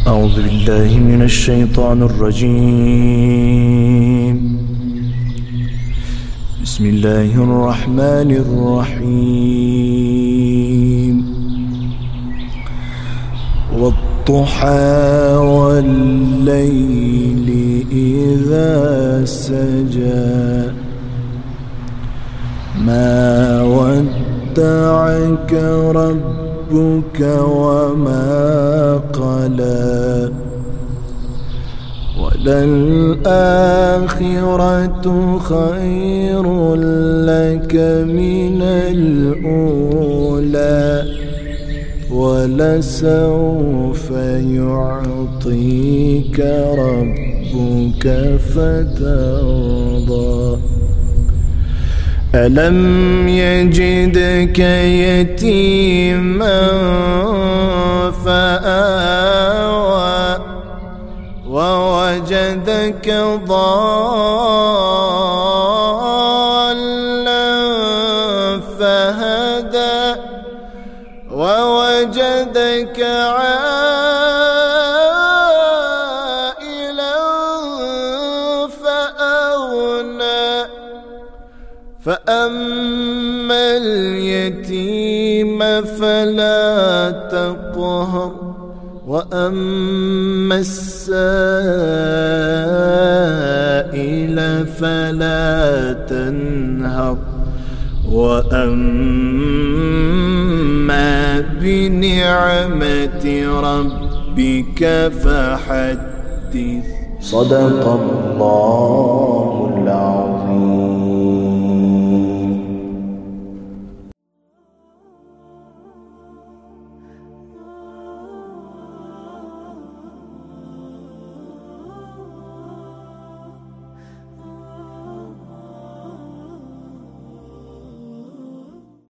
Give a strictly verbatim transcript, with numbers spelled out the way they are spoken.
أعوذ بالله من الشيطان الرجيم. بسم الله الرحمن الرحيم. والضحى والليل إذا سجى ما ودعك ربك وما قلى وللآخرة خير لك من الأولى ولسوف يعطيك ربك فترضى. ألم يجدك يتيما فآوى ووجدك ضالا فهدى ووجدك عائلا فأغنى فأما اليتيم فلا تقهر وأما السائل فلا تنهر وأما بنعمة ربك فحدث. صدق الله العظيم.